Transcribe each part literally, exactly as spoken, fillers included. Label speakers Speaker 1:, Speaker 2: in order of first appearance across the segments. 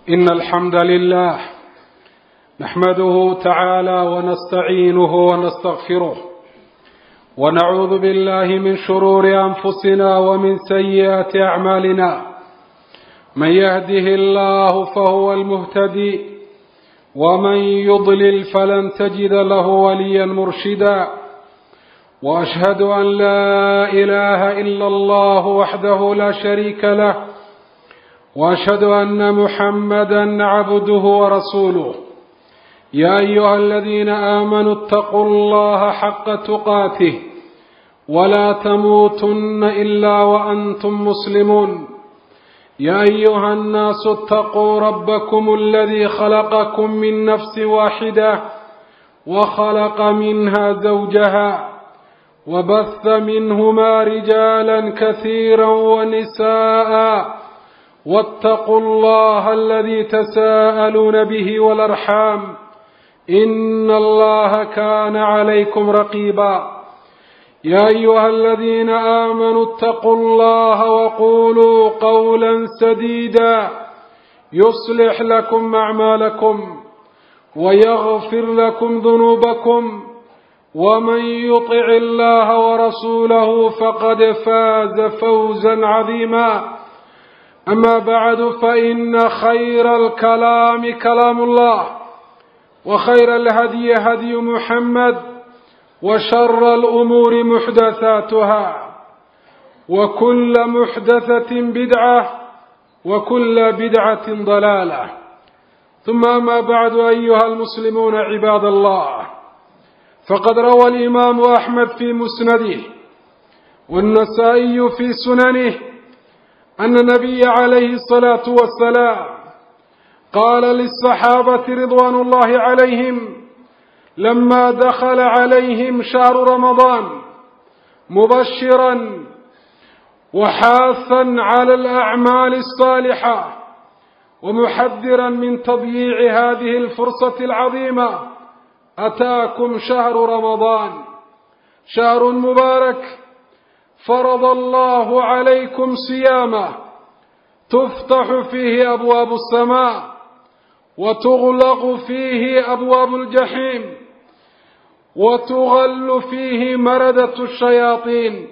Speaker 1: إن الحمد لله نحمده تعالى ونستعينه ونستغفره ونعوذ بالله من شرور أنفسنا ومن سيئات أعمالنا. من يهده الله فهو المهتدي ومن يضلل فلن تجد له وليا مرشدا. وأشهد أن لا إله إلا الله وحده لا شريك له وأشهد أن محمدا عبده ورسوله. يا أيها الذين آمنوا اتقوا الله حق تقاته ولا تموتن إلا وأنتم مسلمون. يا أيها الناس اتقوا ربكم الذي خلقكم من نفس واحدة وخلق منها زوجها وبث منهما رجالا كثيرا ونساء واتقوا الله الذي تساءلون به والأرحام إن الله كان عليكم رقيبا. يا أيها الذين آمنوا اتقوا الله وقولوا قولا سديدا يصلح لكم أعمالكم ويغفر لكم ذنوبكم ومن يطع الله ورسوله فقد فاز فوزا عظيما. أما بعد فإن خير الكلام كلام الله وخير الهدي هدي محمد وشر الأمور محدثاتها وكل محدثة بدعة وكل بدعة ضلالة. ثم أما بعد أيها المسلمون عباد الله، فقد روى الإمام أحمد في مسنده والنسائي في سننه أن النبي عليه الصلاة والسلام قال للصحابة رضوان الله عليهم لما دخل عليهم شهر رمضان مبشرا وحاثا على الأعمال الصالحة ومحذرا من تضييع هذه الفرصة العظيمة: أتاكم شهر رمضان شهر مبارك فرض الله عليكم صيامه تفتح فيه أبواب السماء وتغلق فيه أبواب الجحيم وتغل فيه مردة الشياطين.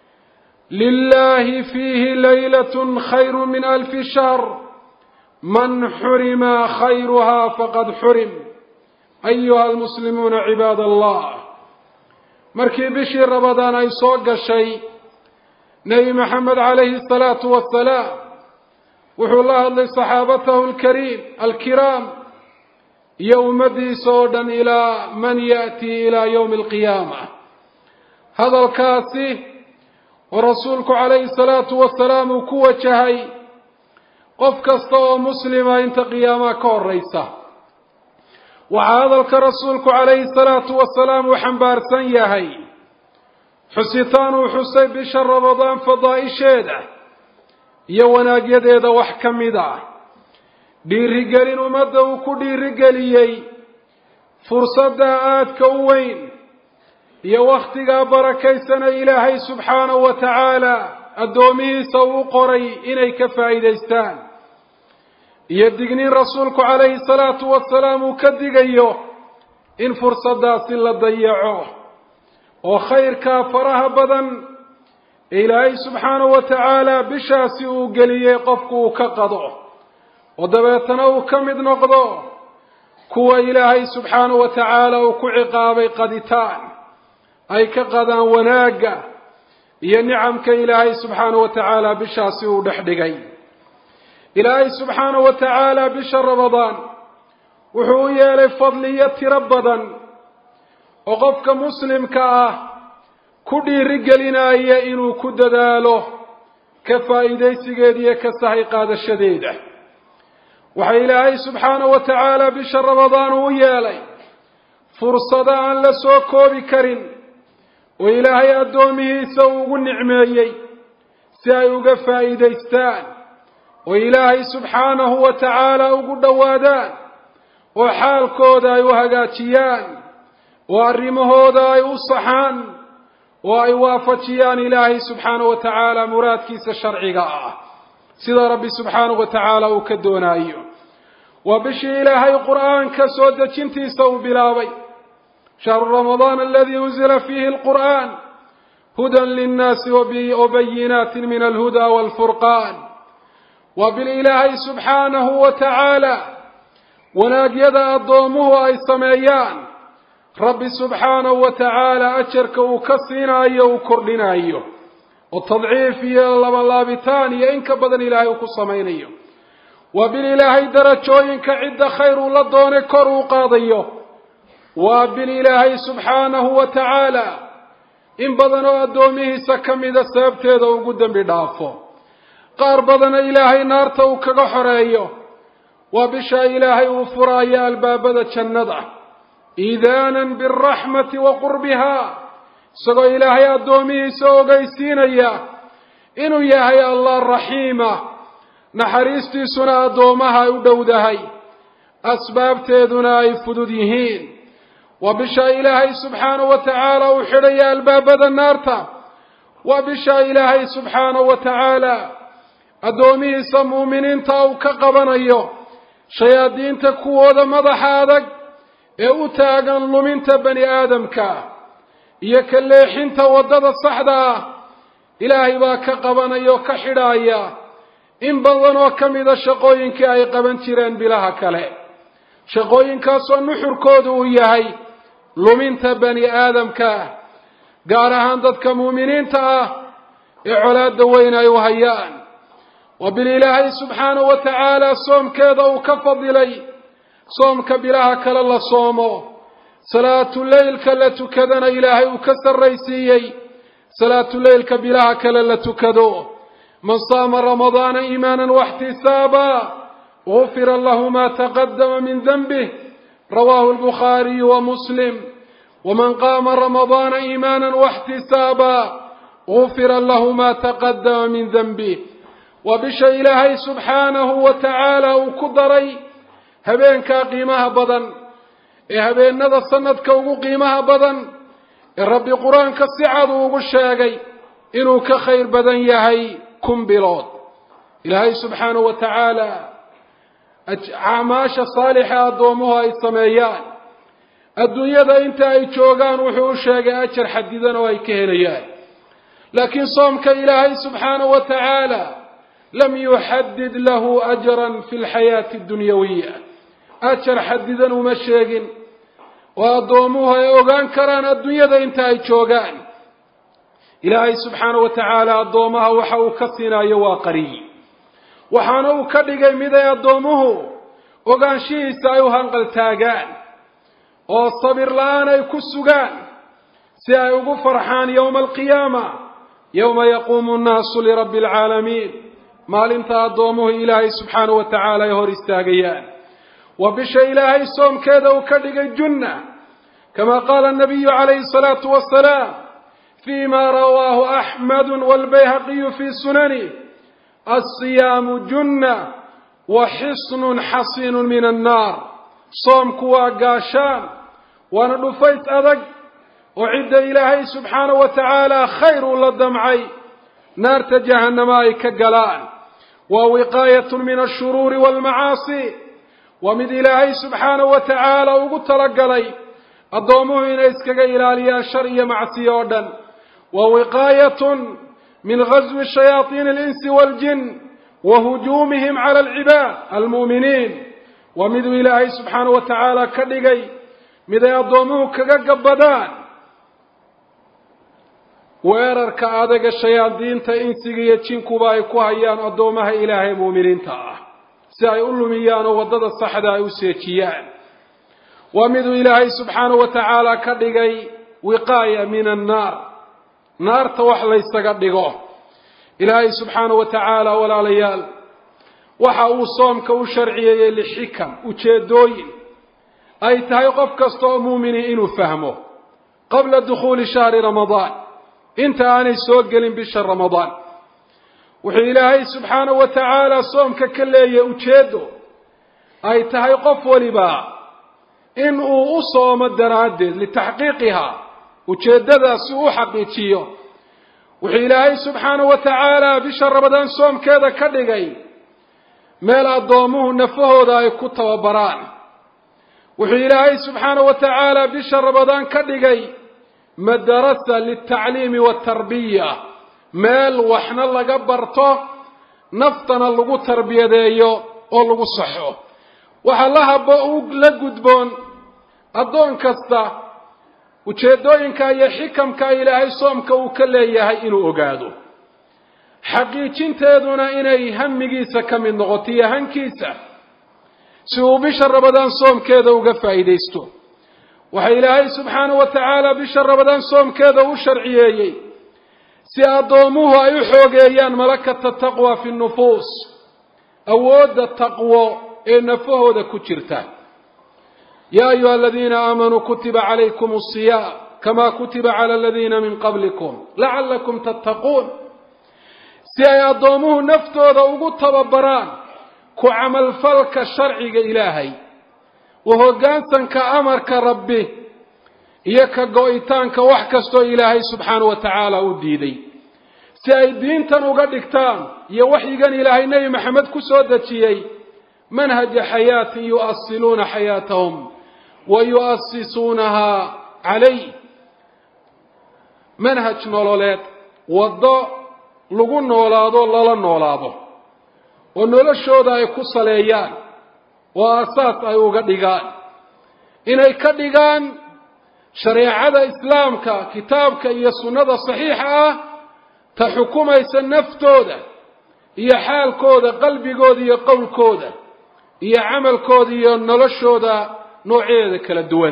Speaker 1: لله فيه ليلة خير من ألف شهر، من حرم خيرها فقد حرم. أيها المسلمون عباد الله، markii bishii Ramadaan ay soo gashay, Nabi Muhammad alayhi salatu wassalaam wuxuu la hadlay saxaabatahu alkariim alkiram iyo ummadiisa oo dhan ilaa man yaati ila yawm alqiyaamah. hadalkaasi oo rasuulku alayhi salatu wassalaam uu ku wajahay qof kasta oo muslima inta qiyaamaha ka horeysa. waxaa hadalka rasuulku calayhi salaatu wasalaam uu xambaarsan yahay xusitaan uu xusay bisha ramadaan fadaa'isheeda iyo wanaagyadeeda wax ka mid ah, dhiirigelin ummadda uu ku dhiirigeliyey fursadda aadka u weyn iyo wakhtigaa barakaysana ilaahay subxaanahu wa tacaala addoomihiisa uu qoray inay ka faa'iidaystaan, iyo digniin rasuulku calayhi salaatu wasalaam uu ka digayo in fursaddaasi la dayaco oo khayrkaa faraha badan ilaahay subxaanahu wa tacaala bishaasi uu geliyey qofku uu ka qado oo dabeetana uu ka mid noqdo kuwa ilaahay subxaanahu wa tacaala uu ku ciqaabay qaditaan ay ka qadaan wanaagga iyo nicamka ilaahay subxaanahu wa tacaala bishaasi uu dhex dhigay. ilaahay subxaanahu wa tacaala bisha ramadaan wuxuu u yeelay fadliyo tiro badan oo qofka muslimka ah ku dhiirigelinaya inuu ku dadaalo ka faa'iidaysigeeda iyo ka sahay qaadashadeeda. waxaa ilaahay subxaanahu wa tacaala bisha ramadaan u yeelay fursado aan la soo koobi karin oo ilaahay addoomihiisa ugu nicmeeyey si ay uga faa'iidaystaan oo ilaahay subxaanahu wa tacaala ugu dhowaadaan oo xaalkooda ay u hagaajiyaan oo arrimahooda ay u saxaan oo ay waafajiyaan ilaahay subxaanahu wa tacaala muraadkiisa sharciga ah sida rabbi subxaanahu wa tacaala uu ka doonaayo. وبشي إلهي قرآن كسود جنتي سو بلاوي شهر رمضان الذي أنزل فيه القرآن هدى للناس وبينات من الهدى والفرقان وبالإله سبحانه وتعالى وناقيد الضومه أي سميان رب سبحانه وتعالى أشرك وكسينا أيه وكرلنا أيه والتضعيف يا اللابتان ينك بدن إلهي وكسمين أيه وبالإله درجوينك عد خير لدون كرو قاضيه وبالإله سبحانه وتعالى إن بدنوا أدومه سكمد سبتيد وقدم بدافه قار بدن إلهي نارته وكغحريه وبشا إلهي وفرايا البابدة النضع إذانا بالرحمة وقربها سقو إلهي أدومه سوغيسين إياه إنو ياهي الله الرحيمة نحريستي سنا أدومها يدودهي أسباب تيدنا يفدديهين وبشا إلهي سبحانه وتعالى وحريا البابدة النارته وبشا إلهي سبحانه وتعالى أدومه سمؤمنين تاو كقبنيه شياطين تكوود مدحادك ايوتاغن لمنت بني آدمك يكليحين تودد الصحدة إلهي باك قبنيه كحرايا إن بلنوا كميد شقوينك أي قبنتيرين بلاها كله شقوينك صنحر كودو يهي لمنت بني آدمك قارهان ضدك مؤمنين تا إعلاد دوين أيوهيان وبالإله سبحانه وتعالى صوم كذا وكفض لي صوم كبلاها كلا صومه صلاة الليل كلا كذا إلهي وكسر ريسيي صلاة الليل كبلاها كلا تكذو من صام رمضان إيمانا واحتسابا غفر له ما تقدم من ذنبه رواه البخاري ومسلم ومن قام رمضان إيمانا واحتسابا غفر له ما تقدم من ذنبه وبشا إلهي سبحانه وتعالى وكدري هبين كقيمها بدن هبين نذا السند كوغو قيمها بدن الرب قرآن كالسعاد وغشاقي إنو كخير بدن يهي كم بلاد إلهي سبحانه وتعالى عماش صالحة دومها السمايان الدنيا ذا انت اي تشوغان وحوشاقي أجر حديدا واي كهليان لكن صومك إلهي سبحانه وتعالى لم يحدد له أجرا في الحياة الدنيوية أجر حددا ومشاقين وأضوموها يوغان كران الدنيا ذا انتهي تشوغان إلهي سبحانه وتعالى أضومها وحاو كسنا يواقري وحانو كدقى مدى أضومه وغان شيسا يوهنقل تاقان والصبر لان يكسوغان سيأيوغو فرحان يوم القيامة يوم يقوم الناس لرب العالمين maalinta adoomuhu ilaahay subxaanahu wa tacaala ay hor istaagayaan wa bisha ilaahay soomkeeda uu ka dhigay junna kama qaala nabiyu calayhi salaatu wasalaam fiima rawaahu axmedu walbayhaqiyu fii sunani alsiyaamu junna wa xisnun xasiinun min annaar soomku waa gaashaan waana dhufays adag oo cidda ilaahay subxaanahu wa tacaala khayr u la damcay naarta jahannama ay ka galaan ووقاية من الشرور والمعاصي ومد إلهي سبحانه وتعالى وقتلق لي الضومه إن إسكك إلاليا شرية معسيودا ووقاية من غزو الشياطين الإنس والجن وهجومهم على العباد المؤمنين ومد إلهي سبحانه وتعالى كدقي مد الضومه كقبدان weerarka adaga shayaadiinta insiga iyo jinkuba ay ku hayaan adoomaha Ilaahay muuminiinta ah si ay u lumiyaan wadada saxda ay u seejiyaan wamidu Ilaahay subhanahu wa ta'ala ka dhigay wiqaaya min an-nar naarta wax la isaga dhigo Ilaahay subhanahu wa ta'ala walaalayaal waxa uu soomka u sharciyay li xikam u jeedooyin ay tahay qof kasto oo muumini inuu fahmo qabla dukhul shahr ramadan انت اني سو غلين بشهر رمضان وحي الهي سبحانه وتعالى صومك كليه ujeedo ay tahay qof waliba in uu u soomo daraadeed li tahqiiqiha ujeedadaas uu xaqiijiyo وحي الهي سبحانه وتعالى بشهر رمضان صومkeeda ka dhigay meel addoomuhu nafahooda ay ku tababaraan. wuxuu ilaahay subxaanahu wa tacaala bisha ramadaan ka dhigay madarasa liltacliimi waatarbiya, meel waxna laga barto naftana lagu tarbiyadeeyo oo lagu saxo. waxaa la habo la gudboon addoon kasta ujeedooyinka iyo xikamka ilaahay soomka uu ka leeyahay inuu ogaado, xaqiijinteeduna inay hamigiisa ka mid noqoto iyo hankiisa si uu bisha ramadaan soomkeeda uga faa'iidaysto. waxa ilaahay subxaanahu wa tacaala bisha ramadaan soomkeeda u sharciyeeyey si addoomuhu ay u xoogeeyaan malakata taqwa fi nufuus, awoodda taqwo ee nafahooda ku jirta. yaa ayuha aladiina aamanuu kutiba calaykum asiyaam kamaa kutiba cala aladiina min qablikum lacallakum tattaquun, si ay addoomuhu naftooda ugu tababaraan ku camalfalka sharciga ilaahay, wa hoggaansanka amarka rabbi iyo ka go'itaanka wax kastoo ilaahay subxaanahu wa tacaala u diiday, si ay diintan uga dhigtaan iyo waxyigan ilaahay nebi maxamed ku soo dejiyey manhaja xayaatin yu'asiluuna xayaatahum wa yu'asisuunaha calayh, manhaj nololeed, waddo lagu noolaado lala noolaado oo noloshooda ay ku saleeyaan oo aasaas ay uga dhigaan, inay ka dhigaan shareecada islaamka kitaabka iyo sunnada saxiixa ah ta xukumaysa naftooda iyo xaalkooda, qalbigooda iyo qowlkooda iyo camalkooda iyo noloshooda noocyadeeda kala duwan.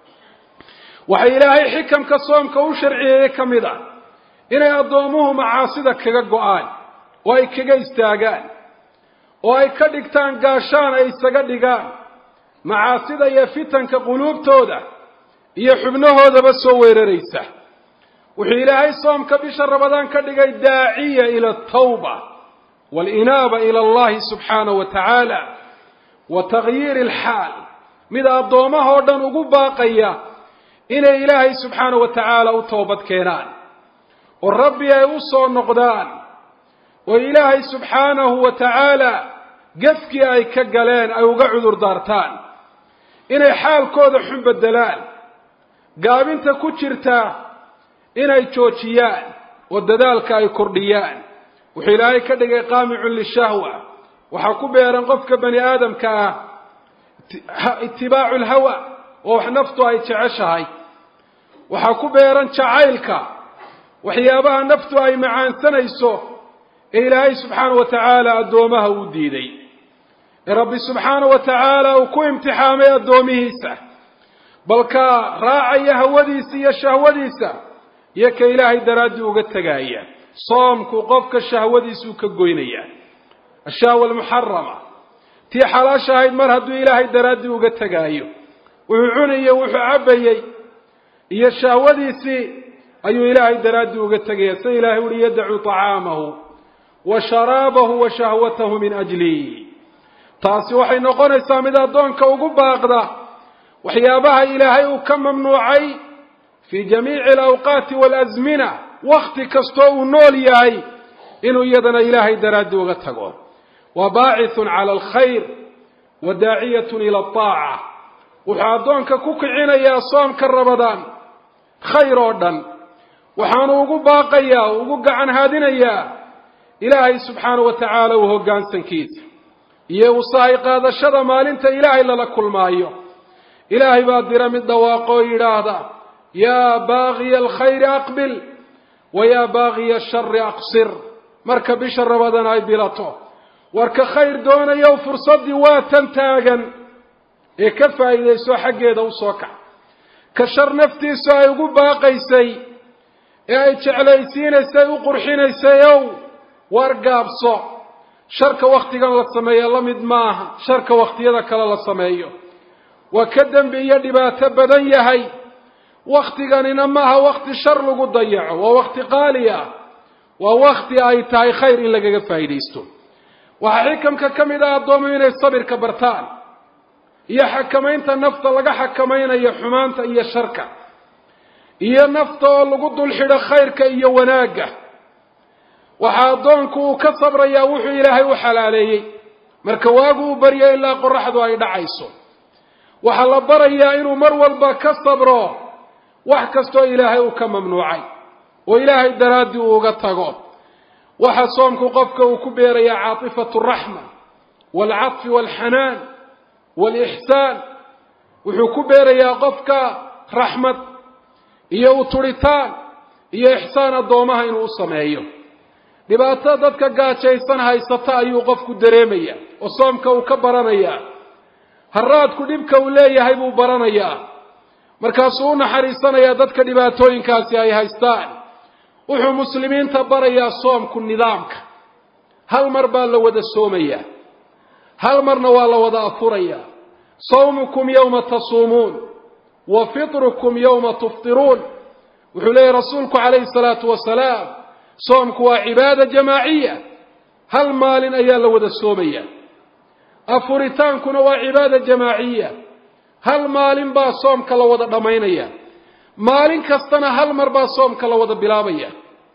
Speaker 1: waxa ilaahay xikamka soomka u sharciyeeyey ka mid ah inay addoomuhu macaasida kaga go'aan oo ay kaga istaagaan oo ay ka dhigtaan gaashaan ay isaga dhigaan macaasida iyo fitanka quluubtooda iyo xubnahoodaba soo weeraraysa. wuxuu ilaahay soomka bisha ramadaan ka dhigay daaciya ila atawba waalinaaba ila allahi subxaanahu wa tacaala wa taghyiiri alxaal, mid addoomahoo dhan ugu baaqaya inay ilaahay subxaanahu wa tacaala u toobad keenaan oo rabbi ay u soo noqdaan oo ilaahay subxaanahu wa tacaala gefkii ay ka galeen ay uga cudur daartaan, inay xaalkooda xun beddelaan, gaabinta ku jirta inay joojiyaan oo dadaalka ay kordhiyaan. wuxuu ilaahay ka dhigay qaamicun lishahwa, waxaa ku beeran qofka bani aadamka ah itibaacu lhawa oo wax naftu ay jeceshahay, waxaa ku beeran jacaylka waxyaabaha naftu ay macaansanayso ee ilaahay subxaanahu wa tacaala addoomaha uu diiday, ee rabbi subxaanahu wa tacaala uu ku imtixaamay addoomihiisa, balka raacaya hawadiisa iyo shahwadiisa iyo ka ilaahay daraaddii uga tegaaya. soomku qofka shahwadiisuu ka goynaya, ashahwa almuxarama, tii xalaasha ahayd mar hadduu ilaahay daraaddii uga tegaayo, wuxuu cunayey wuxuu cabbayey iyo shahwadiisii ayuu ilaahay daraaddii uga tegaya. sida ilaahay uhi yadacu طacaamahu wa sharaabahu wa shahwatahu min ajli. taasi waxay noqonaysaa mid addoonka ugu baaqda waxyaabaha ilaahay uu ka mamnuucay fii jamiici alawqaati waalasmina, wakti kastoo uu nool yahay inuu iyadana ilaahay daraaddii uga tago. wa baacithun cala alkhayr wa daaciyatun ila ataaca, wuxuu addoonka ku kicinayaa soomka ramadaan khayr oo dhan, waxaanu ugu baaqayaa ugu gacan haadinayaa ilaahay subxaanahu wa tacaala u hoggaansankiisa iyo usahay qaadashada maalinta ilaahay lala kulmaayo. ilaahay baa dira mid dhawaaqo oo yidhaahda yaa baaqiya alkhayri aqbil wa yaa baaqiya ashari aqsir, marka bisha ramadaan ay bilato warka khayr doonayow fursaddii waa tan taagan ee ka faa'iidayso xaggeeda u soo kac, ka shar naftiisu ay ugu baaqaysay ee ay jeclaysiinaysay u qurxinaysayow war gaabso. sharka wakhtigan la sameeyo la mid maaha sharka wakhtiyada kale la sameeyo, waa ka dembi iyo dhibaato badan yahay. wakhtiganina maaha wakhti shar lagu dayaco, waa wakhti qaali ah, waa wakhti ay tahay khayr in lagaga faa'iidaysto. waxaa xikamka ka mid ah addoomuhu inay sabirka bartaan iyo xakamaynta nafta laga xakamaynayo xumaanta iyo sharka, iyo nafta oo lagu dul xidho khayrka iyo wanaagga. waxaa addoonku uu ka sabrayaa wuxuu ilaahay u xalaaleeyey marka waagu u baryo ilaa qoraxdu ay dhacayso waxa la barayaa inuu mar walba ka sabro wax kasto ilaahay uu ka mamnuucay oo ilaahay daraadi uu uga tago waxa soomku qofka uu ku beerayaa caatifatu rahma wal atf wal hanan wal ihsan wuxuu ku beerayaa qofka rahmad iyo uturitaan iyo ihsaan adoomaha inuu sameeyo dhibaatada dadka gaajaysan haysata ayuu qofku dareemaya oo soomka uu ka baranaya haraadku dhibka uu leeyahay buu baranaya markaas uu naxariisanaya dadka dhibaatooyinkaasi ay haystaan wuxuu muslimiinta barayaa soomku nidaamka hal mar baa la wada soomaya hal marna waa la wada afuraya صومكم يوم تصومون وفطركم يوم تفطرون وحلي رسولك عليه الصلاة والسلام صومك وعبادة جماعية هل مال أيال وذا السومية أفرتانك وعبادة جماعية هل مال با صومك لوذا ضمينية مال كستنا هل مر با صومك لوذا بلابية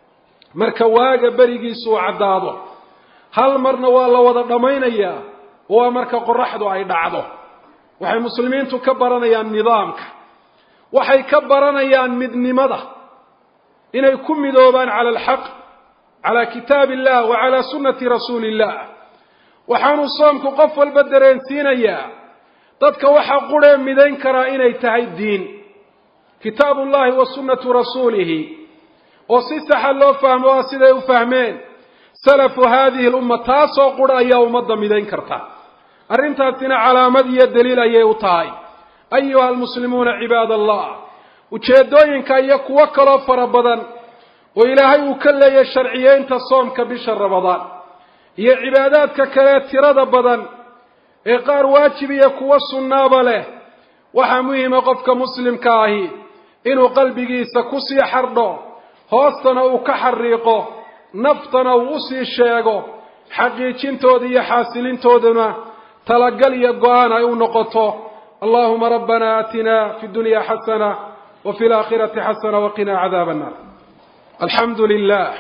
Speaker 1: مركواج بريقي سوء عداده هل مرنا والله وذا ضمينية ومرك قرحض عيد عضه waxay muslimiintu ka baranayaan nidaamka waxay ka baranayaan midnimada inay ku midoobaan cala alhaq ala kitaabillah wa ala sunnati rasuulillah waxaanu soomku qof walba dareensiinayaa dadka waxa quree midayn kara inay tahay diin kitaabullahi wa sunnatu rasuulihi oo si sax loo fahmo siday u fahmeen salafu hadhihi al-umma taasoo quraya ummadda midayn karta arrintaasina calaamad iyo daliil ayay u tahay ayuha almuslimuuna cibaadallah ujeedooyinka iyo kuwa kaloo fara badan oo ilaahay uu ka leeyahay sharciyeynta soomka bisha ramadaan iyo cibaadaadka kale tirada badan ee qaar waajib iyo kuwa sunnaaba leh waxa muhiim ah qofka muslimka ahi inuu qalbigiisa ku sii xardho hoostana uu ka xariiqo naftana uu u sii sheego xaqiijintooda iyo xaasilintoodana تلقل يقوانا ونقطه اللهم ربنا آتنا في الدنيا حسنة وفي الآخرة حسنة وقنا عذاب النار الحمد لله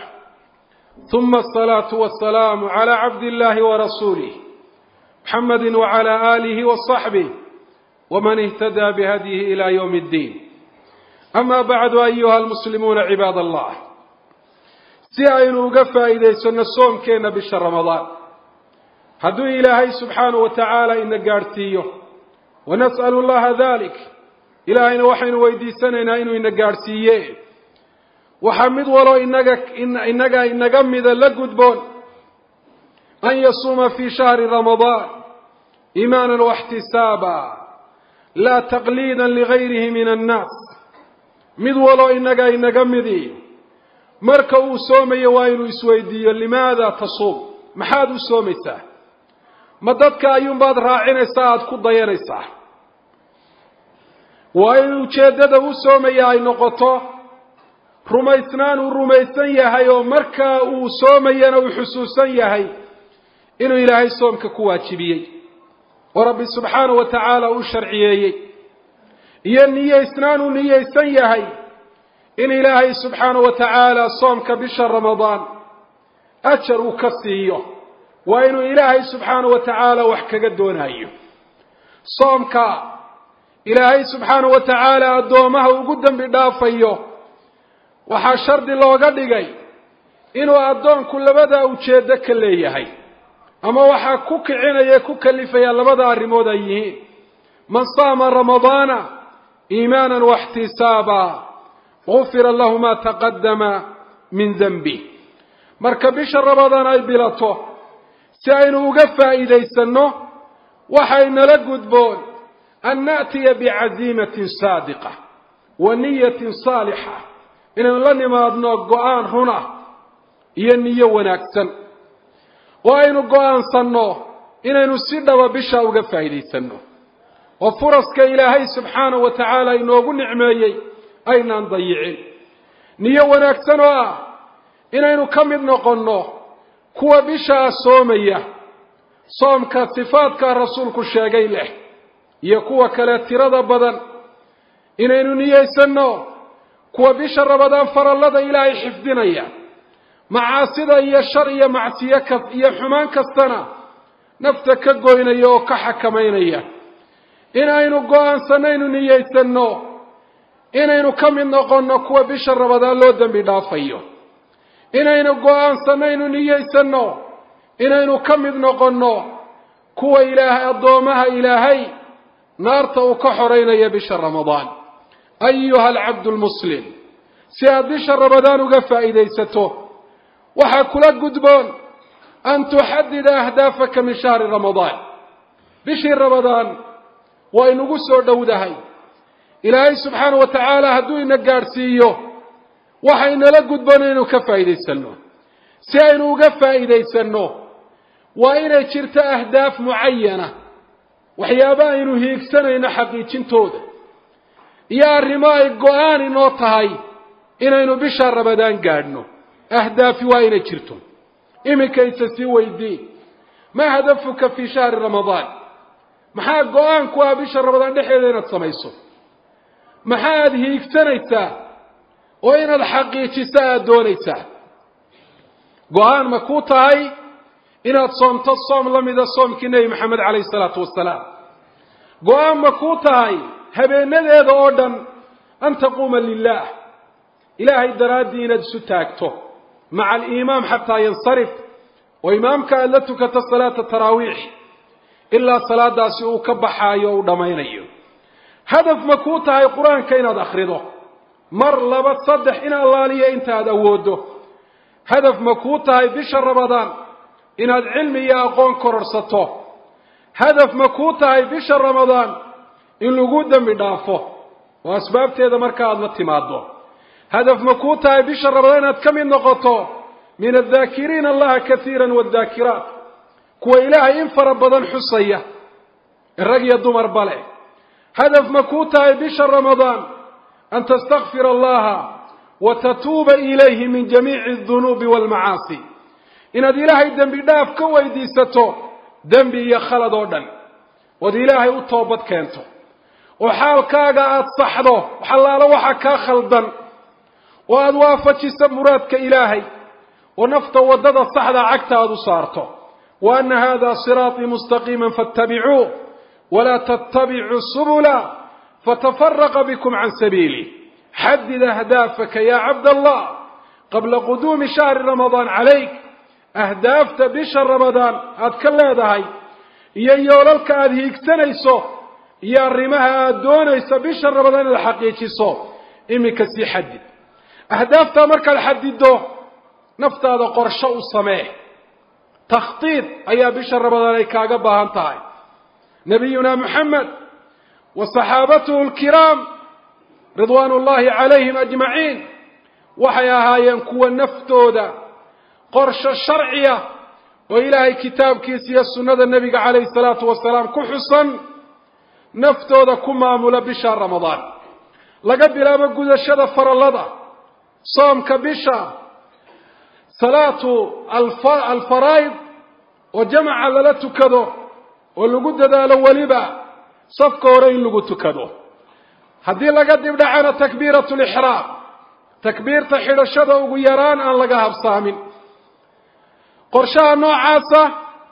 Speaker 1: ثم الصلاة والسلام على عبد الله ورسوله محمد وعلى آله وصحبه ومن اهتدى بهديه إلى يوم الدين أما بعد أيها المسلمون عباد الله سيئين وقفا إذا سنة الصوم كينا بشهر رمضان هدو إلهي سبحانه وتعالى إن قارتيه ونسأل الله ذلك إلهينا وحين ويدي سننا إنه إن قارتيه وحمد ولو إنك إنك إنك مذ لقدبون أن يصوم في شهر رمضان إيمانا واحتسابا لا تقليدا لغيره من الناس مذ ولو إنك إنك مذي مركو سومي وين يسويدي لماذا تصوم محاد سوميته ma dadka ayuun baad raacinaysaa aad ku dayanaysaa waa in ujeedada u soomaya ay noqoto rumaysnaan uu rumaysan yahay oo markaa uu soomayana uu xusuusan yahay inuu ilaahay soomka ku waajibiyey oo rabbi subxaanahu wa tacaala uu sharciyeeyey iyo niyeysnaan uu niyeysan yahay in ilaahay subxaanahu wa tacaala soomka bisha ramadaan ajar uu ka siiyo وإنه إلهي سبحانه وتعالى وحكا دونايه صومك إلهي سبحانه وتعالى أدومه وقدم بدافيه وحا شرد الله قدقي إنه أدوم كل بدأ وشيدك اللي يهي أما وحا كوك عنا يكوك اللي فيا لبدا الرمود أيهين من صام رمضان إيمانا واحتسابا غفر الله ما تقدم من ذنبه مركبش رمضان أي بلطه سأينه قفا إذا يسنه وحين لقد بول أن نأتي بعزيمة صادقة ونية صالحة إن لن ما أدنى القرآن هنا ينية ونكسن وأين القرآن صنه إن نسد وبشا وقفا إذا يسنه وفرصك إلهي سبحانه وتعالى إنه أقول نعمي أين نضيعين نية ونكسن إن نكمل نقنه kuwa bisha soomaya soomka sifaadka rasuulku sheegay leh iyo kuwa kale tirada badan inaynu niyeysano kuwa bisha ramadaan farallada ilaahay xifdinaya macaasida iyo shar iyo macsiyo iyo xumaan kastana nafta ka goynaya oo ka xakamaynaya inaynu go'aansanaynu niyeysanno inaynu ka mid noqonno kuwa bisha Ramadaan loo dambi dhaafayo inaynu go'aansanaynu niyeysanno inaynu ka mid noqonno kuwa ilaahay addoomaha ilaahay naarta uu ka xoreynaya bisha Ramadaan ayuha alabdu almuslim si aad bisha Ramadaan uga faa'iidaysato waxa kula gudboon an tuhaddida ahdaafaka min shahri Ramadaan bishi Ramadaan waa inugu soo dhowdahay ilaahay subxaanahu wa ta'aala hadduu ina gaarsiiyo waxayna la gudboon inuu ka faa'iidaysano si aynu uga faa'iidaysano waa inay jirto ahdaaf mucayyana waxyaabo aynu hiigsanayno xaqiijintooda iyo arrimo ay go'aan inoo tahay inaynu bisha Ramadaan gaadhno ahdaafi waa inay jirto iminka inta sii weydii ma hadafuka fi shahri Ramadaan maxaa go'aan ku ah bisha Ramadaan dhexdeeda inaad samayso maxaad hiigsanaysaa oo inaad xaqiijiso aad doonaysaa go'aan ma ku tahay inaad soomto soom la mida soomkii Nabi Maxamed calayhi salaatu wasalaam go'aan ma ku tahay habeenadeeda oo dhan an taquuma lillaah ilaahay daraadii inaad isu taagto maca alimaam xataa yansarif oo imaamka aad la tukato salaata taraawiix ilaa salaadaasi uu ka baxaayo uu dhammaynayo hadaf ma ku tahay qur-aanka inaad akhrido mar laba saddex in allaaliya intaad awooddo hadaf ma ku tahay bisha Ramadaan inaad cilmi iyo aqoon kororsato hadaf ma ku tahay bisha Ramadaan in lagu dambi dhaafo oo asbaabteeda marka aad la timaado hadaf ma ku tahay bisha Ramadaan inaad ka mid noqoto min adh-dhaakiriin allaha kathiran wadh-dhaakiraat kuwa ilaahay in fara badan xusaya rag iyo dumar bale hadaf ma ku tahay bisha Ramadaan an tastaghfir allaha wa tatuuba ilayhi min jamii'i adh-dhunubi wal-macaasi inaad ilaahay dambi dhaaf ka weydiisato dambi iyo khalad oo dhan wad ilaahay u toobad keento oo xaalkaaga aad saxdo xalaalo waxa ka khaldan oo aad waafajiso muraadka ilaahay oo nafta wadada saxda cagta aad u saarto wa anna hada siraati mustaqiman fattabi'uuhu ولا تتبعوا السبل فتفرق بكم عن سبيله حدد أهدافك يا عبد الله قبل قدوم شهر رمضان عليك أهدافت بشهر رمضان أتكلم هذا هاي يولك هذه سنيسو يا رمها دونيس بشهر رمضان الحقيقي صو إمي كسي حدد أهدافت مرك الحدد نفت هذا قرشاء السماء تخطيط أي بشهر رمضان كاغبها انتهي نبينا محمد وصحابته الكرام رضوان الله عليهم أجمعين وحياها ينكو النفتودا قرش الشرعية وإلهي كتاب كيسي السنة النبي عليه الصلاة والسلام كحصا نفتودا كما ملبشا رمضان لقد بلا مقود الشدى فرلضة صوم كبشا صلاة الفرائض وجمع للتو كذو ولقد دال ولبا صفك ورين لقد تكدو هذه لقد بدعنا تكبيرة الإحرام تكبير تحيل الشدى وغيران أن لقاها بصامن قرشاء نوع عاسة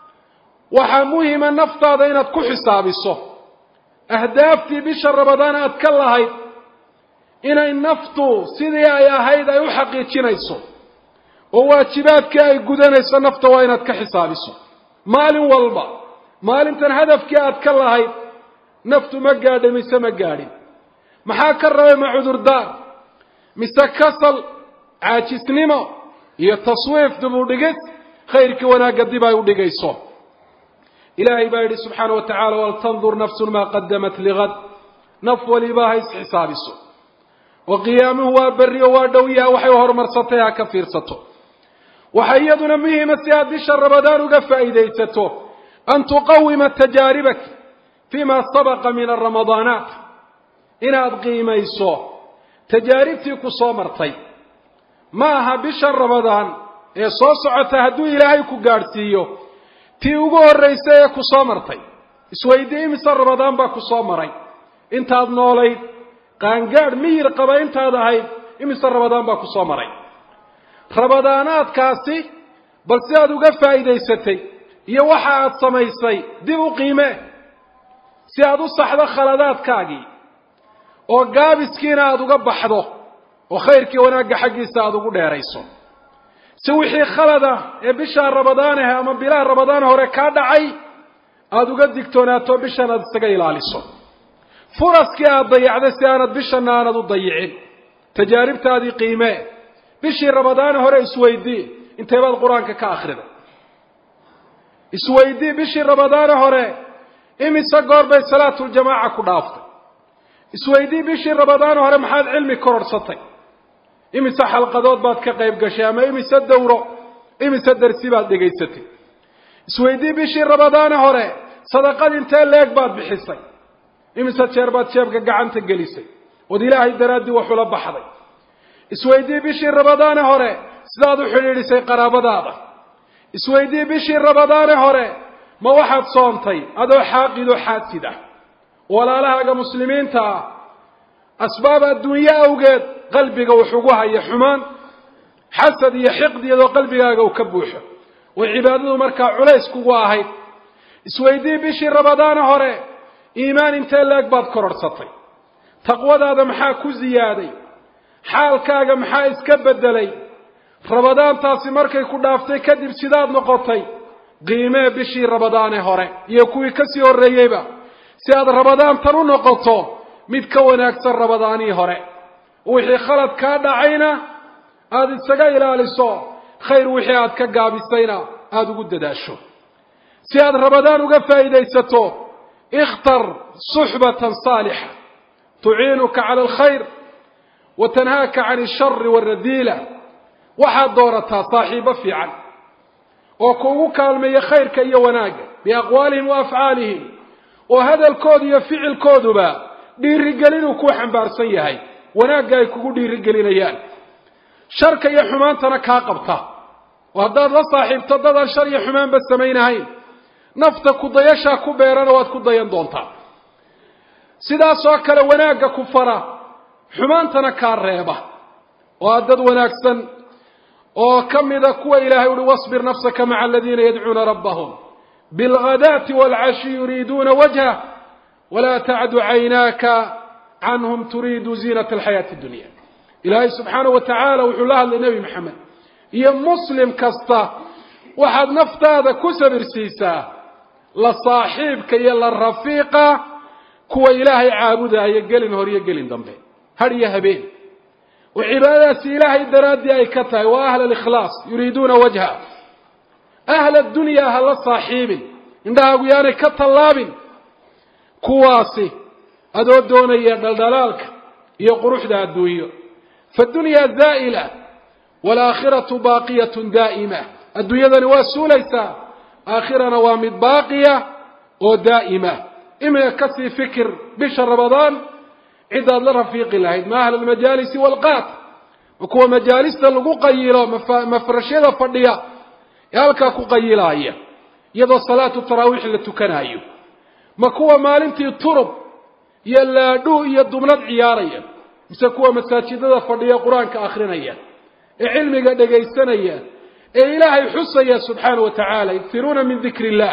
Speaker 1: وحموهم النفط دينة كحساب الصف أهدافتي بشر رمضان أتكلا هيد إن النفط سيدي يا هيدا يحقي تشينيسو وواجباتك أي قدنيس النفط وينة كحساب الصف مال والبا maalintan hadafkii aad ka lahayd naftu ma gaadhay mise ma gaadhin maxaa ka rabay ma cudurdaar mise kasal caajisnimo iyo taswiif dib u dhigis khayrkii wanaagga dib ay u dhigayso ilaahay baa yidhi subxaana wa tacaala waltandur nafsun maa qadamat ligad naf walibaa ha isxisaabiso oo qiyaamuhu waa berriyo waa dhow yaha waxay horumarsatay ha ka fiirsato waxaa iyaduna muhiima si aad bisha Ramadaan uga faa'iidaysato أن تقوم تجاربك فيما سبق من الرمضانات إن أدقيم يسو تجاربتك صامرتي maaha bisha Ramadaan ee soo socota haduu Ilaahay ku gaarsiiyo tii ugu horeysay ee ku soo martay isweydiin mise Ramadaan ba ku soo maray intaad noolayd qaangaar miyir qaba intaad ahayd imise Ramadaan ba ku soo maray Ramadaanaadkaasi bal si aad uga faa'iideysatay iyo waxa aad samaysay dib u qiime si aad u saxdo khaladaadkaagii oo gaabiskiina aad uga baxdo oo khayrkii wanaagga xaggiisa aad ugu dheerayso si wixii khalada ee bisha ramadaan ah ama bilaa ramadaan hore ka dhacay aad uga digtoonaato bishan aad isaga ilaaliso furaskii aad dayacday si aanad bishan aanad u dayicin tajaaribtaadii qiime bishii ramadaan hore isweydii intee baad quraanka ka akhriday isweydii bishii ramadaan hore imisa goor bay salaatul jamaaca ku dhaaftay isweydii bishii ramadaan hore maxaad cilmi kororsatay imisa xalqadood baad ka qayb gashay ama imisa dawro imisa darsi baad dhageysatay isweydii bishii ramadaan hore sadaqad intee leeg baad bixisay imisa jeer baad jeebka gacanta gelisay oo ilaahay daraadii wax ula baxday isweydii bishii ramadaan hore sidaad u xiriirisay qaraabadaada isweydii bishii ramadaan hore ma waxaad soontay adoo xaaqid oo xaasid ah walaalahaaga muslimiinta ah asbaab adduunyo awgeed qalbiga wuxuu ugu haya xumaan xasad iyo xiqdi iyadoo qalbigaaga uu ka buuxo oo cibaadadu markaa culays kugu ahayd isweydii bishii ramadaan hore iimaan intee leeg baad kororsatay taqwadaada maxaa ku ziyaaday xaalkaaga maxaa iska bedelay ramadaantaasi markay ku dhaaftay kadib sidaad noqotay qiimee bishii ramadaane hore iyo kuwii kasii horreeyeyba si aad ramadaantan u noqoto mid ka wanaagsan ramadaanii hore wixii khalad kaa dhacayna aada isaga ilaaliso khayr wixii aad ka gaabisayna aada ugu dadaasho si aad ramadaan uga faa'iidaysato ikhtar suxbatan saalixa tuciinuka cala alkhayr wa tanhaaka can alshari waalradiila waxaad doorataa saaxiibo fiican oo kuugu kaalmeeya khayrka iyo wanaagga biaqwaalihim wa afcaalihim oo hadalkooda iyo ficilkooduba dhiirigelinuu ku xambaarsan yahay wanaagga ay kugu dhiirigelinayaan sharka iyo xumaantana kaa qabta oo haddaad la saaxiibto dadaan shar iyo xumaanba samaynahayn nafta ku dayashaa ku beerana waad ku dayan doontaa sidaas oo kale wanaagga ku fara xumaantana kaa reeba oo aad dad wanaagsan oo kamida kuwa ilaahay uri wasbir nafsaka maca aladiina yadcuuna rabbahum bilghadaati waalcashi yuriiduuna wajhah walaa tacdu caynaaka canhum turiidu ziinata alxayaati addunya ilaahay subxaanahu wa tacaala wuxuu la hadlay nebi maxamed iyo muslim kasta waxaad naftaada ku sabirsiisaa la saaxiibka iyo la rafiiqa kuwa ilaahay caabudaya gelin hor iyo gelin dambe har iyo habeen وعبادات إلهي درادي أي كتاي وأهل الإخلاص يريدون وجهه أهل الدنيا أهل الصاحب عندها قياني كالطلاب كواسي أدو الدونية دلدلالك يقرح دا الدوية فالدنيا زائلة والآخرة باقية دائمة الدنيا نواسو ليس آخرة نوامد باقية ودائمة إما يكسي فكر بشر رمضان عدد لرفيق الله ما أهل المجالس والقات وكو مجالس لغو قيلة مفرشية فردية يالكا كو قيلة هي يدو صلاة التراويح اللي تكنايو ما كو مالنتي الطرب يلا دو يدو من العيارية مسكوا مساجد فردية قرآن كآخرين علمي قد قيسانية إلهي حصية سبحانه وتعالى يكثرون من ذكر الله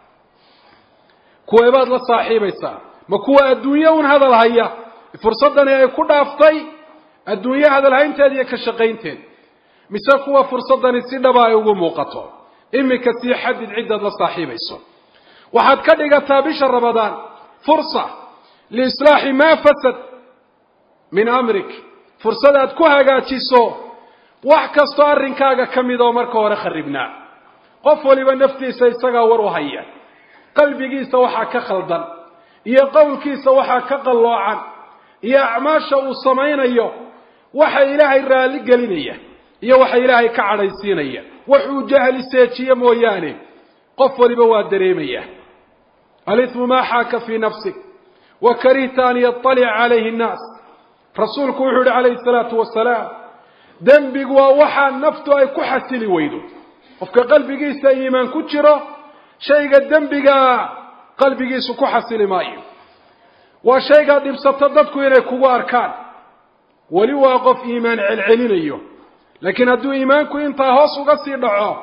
Speaker 1: كو عباد للصاحب يسا ما كو الدنيا هذا الهيا فرصتنا ay ku dhaaftay adduunyaha hadalhaynteed iyo ka shaqaynteed mise kuwa fursadani si dhab ah ugu muuqato imika si xadid cidad la saaxiibayso waxaad ka dhigataa bisha ramadaan fursa li islaahi ma fasad min amrik fursadaad ku hagaajiso wax kasto arrinkaaga kamid oo marka hore kharibnaa qof waliba naftiisa isaga war u haya qalbigiisa waxa ka khaldan iyo qowlkiisa waxa ka qaloocan iyo acmaasha uu samaynayo waxa ilaahay raali gelinaya iyo waxa ilaahay ka cadhaysiinaya wuxuu jahli seejiye mooyaane qof waliba waa dareemaya alithmu ma haka fi nafsik wa karihta an yattali alayhi an-nas rasuulku wuxuu alayhi salatu wasalaam dambigu waa waxa naftu ay ku xasili weydo qofka qalbigiisa iimaan ku jiro shayga dambiga qalbigiisu ku xasili maayo waa shayga dibsata dadku inay kugu arkaan wali waa qof iimaan celcelinayo laakiin hadduu iimaanku intaa hoos uga sii dhaco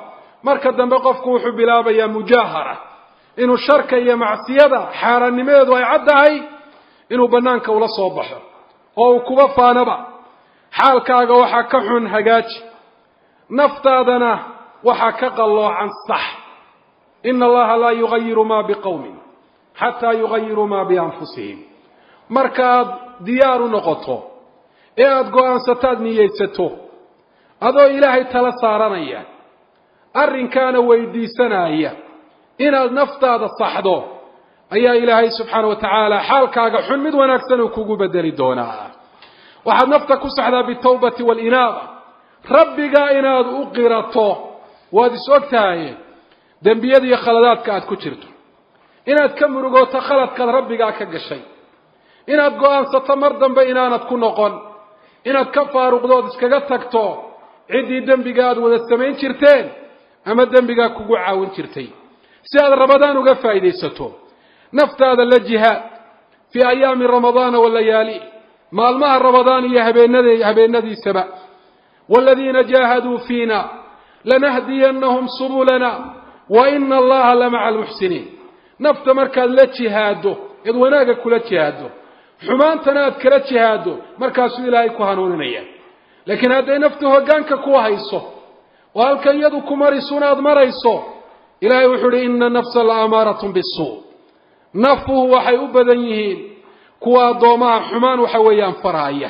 Speaker 1: marka dambe qofku wuxuu bilaabayaa mujaahara inuu sharka iyo macsiyada xaaraannimadeedu ay caddahay inuu banaanka ula soo baxo oo uu kuba faanaba xaalkaaga waxaa ka xun hagaaji naftaadana waxaa ka qalloocan sax ina allaha laa yugayiru maa biqowmin xataa yugayiruu maa bianfusihim markaaad diyaar u noqoto ee aada go-aansataad niyeysato adoo ilaahay tala saaranaya arrinkaana weydiisanaya inaad naftaada saxdo ayaa ilaahay subxaana wa tacaala xaalkaaga xun mid wanaagsan uu kugu bedeli doonaa waxaad nafta ku saxdaa bitawbati waalinaaba rabbigaa inaad u qirato waad is og tahay dembiyada iyo khaladaadka aad ku jirto inaad ka murugooto khaladkaad rabbigaa ka gashay inaad go-aansato mar dambe inaanad ku noqon inaad ka faaruqdood iskaga tagto ciddii dembiga aad wada samayn jirteen ama dembigaa kugu caawin jirtay si aad ramadaan uga faa'iidaysato naftaada la jihaad fii ayaami ramadaana walayaali maalmaha ramadaan iyo habeenada habeenadiisaba waaladiina jaahaduu fiina lanahdiyannahum subulana wa ina allaha lamaca almuxsiniin nafta markaad la jihaado eed wanaaga kula jihaado xumaantana aad kala jihaado markaasuu ilaahay ku hanuuninaya laakiin hadday naftu hoggaanka ku hayso oo halka iyadu ku marisuna aad marayso ilaahay wuxuu uhi ina nafsa la amaaratun bisuu nafuhu waxay u badan yihiin kuwa addoomaha xumaan waxa weeyaan faraaya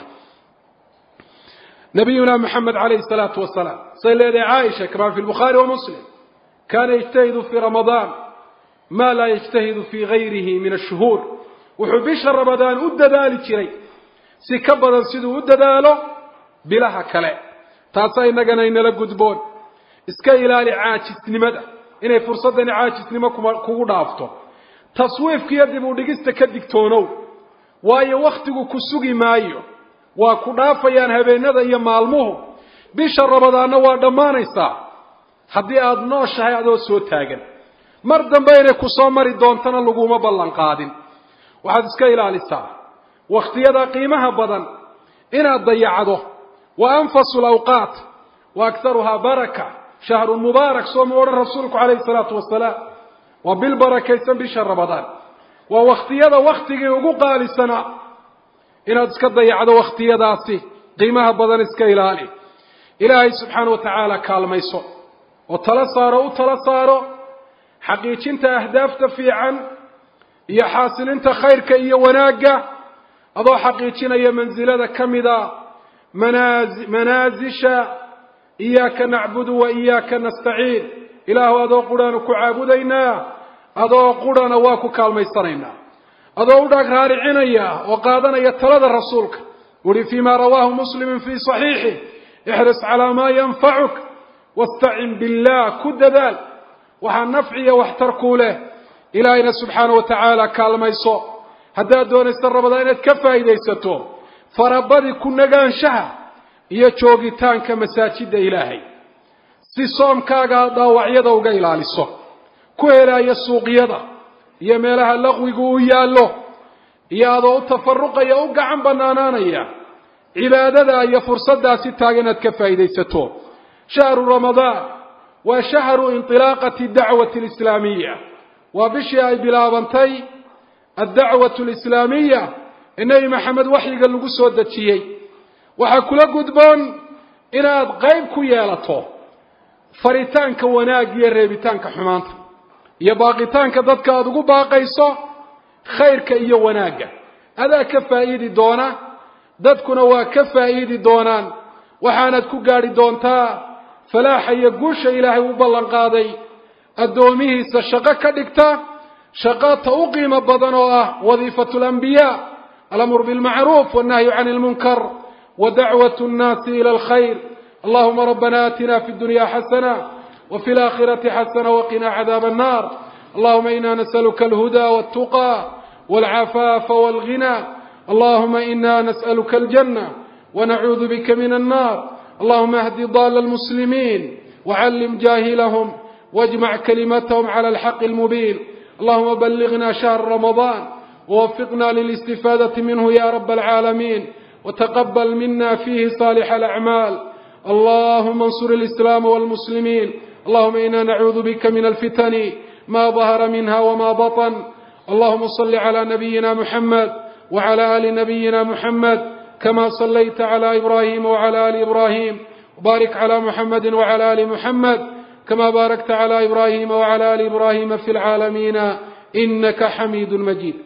Speaker 1: nabiyuna maxamed calayhi salaatu wasalaam say leedahay caaisha kamaa fi lbukhaari wa muslim kaana yajtahidu fii ramadaan maa laa yajtahidu fii gayrihi min ashuhuur wuxuu bisha ramadaan u dadaali jiray si ka badan siduu u dadaalo bilaha kale taasaa innagana inala gudboon iska ilaali caajisnimada inay fursaddani caajisnimo kugu dhaafto taswiifkiiyo dib u dhigista ka digtoonow waayo wakhtigu ku sugi maayo waa ku dhaafayaan habeenada iyo maalmuhu bisha ramadaanna waa dhammaanaysaa haddii aada nooshahay adoo soo taagan mar dambe inay ku soo mari doontana laguma ballan qaadin waxaad iska ilaalisaa wakhtiyada qiimaha badan inaad dayacdo wa anfasu lawqaat wa akharuhaa baraka shahrun mubaarak soo mu odhan rasuulku calayhi salaatu wasalaam waa bil barakaysan bisha ramadaan waa wakhtiyada wakhtigii ugu qaalisanaa inaad iska dayacdo wakhtiyadaasi qiimaha badan iska ilaali ilaahay subxaana wa tacaala kaalmayso oo tala saaro u tala saaro xaqiijinta ahdaafta fiican iyo xaasilinta khayrka iyo wanaagga adoo xaqiijinaya mansilada ka mida manaasisha iyaaka nacbudu wa iyaaka nastaciin ilaahu adoo qurhaanu ku caabudaynaa adoo qurhana waa ku kaalmaysanaynaa adoo u dhaag raaricinaya oo qaadanaya talada rasuulka uhi fiima rawaahu muslimun fii saxiixih ixris calaa maa yanfacuk wastacin billah ku dadaal waxaa nafciya waxtar kuu leh ilaahayna subxaana wa tacaala kaalmayso haddaad doonaysa ramadaan inaad ka faa'iidaysato farabadi ku nagaanshaha iyo joogitaanka masaajidda ilaahay si soomkaaga aad dhaawacyada uga ilaaliso ku helaya suuqyada iyo meelaha laqwigu u yaallo iyo adoo u tafaruqaya u gacan bannaanaanaya cibaadada iyo fursaddaasi taaga inaad ka faa'iidaysato shahru ramadaan waa shahru intilaaqati dacwati alislaamiya waa bishii ay bilaabantay addacwatu alislaamiya ee nebi maxamed waxyiga lagu soo dejiyey waxaa kula gudboon inaad qayb ku yeelato faritaanka wanaag iyo reebitaanka xumaanta iyo baaqitaanka dadka aada ugu baaqayso khayrka iyo wanaagga adaa ka faa'iidi doona dadkuna waa ka faa'iidi doonaan waxaanad ku gaadhi doontaa falaaxa iyo guusha ilaahay u ballan qaaday addoomihiisa shaqo ka dhigta shaqata u qiimo badan oo ah wadiifatu alambiyaa alamru bilmacruuf wannahyu cani ilmunkar wa dacwatu nnaasi ila alkhayr allahuma rabbana aatina fi dunya xasana وفي الآخرة حسنة وقنا عذاب النار اللهم إنا نسألك الهدى والتقى والعفاف والغنى اللهم إنا نسألك الجنة ونعوذ بك من النار اللهم اهد ضال المسلمين وعلم جاهلهم واجمع كلمتهم على الحق المبين اللهم بلغنا شهر رمضان ووفقنا للاستفادة منه يا رب العالمين وتقبل منا فيه صالح الأعمال اللهم انصر الإسلام والمسلمين اللهم إنا نعوذ بك من الفتن ما ظهر منها وما بطن. اللهم صل على نبينا محمد وعلى آل نبينا محمد كما صليت على إبراهيم وعلى آل إبراهيم، وبارك على محمد وعلى آل محمد كما باركت على إبراهيم وعلى آل إبراهيم في العالمين إنك حميد مجيد.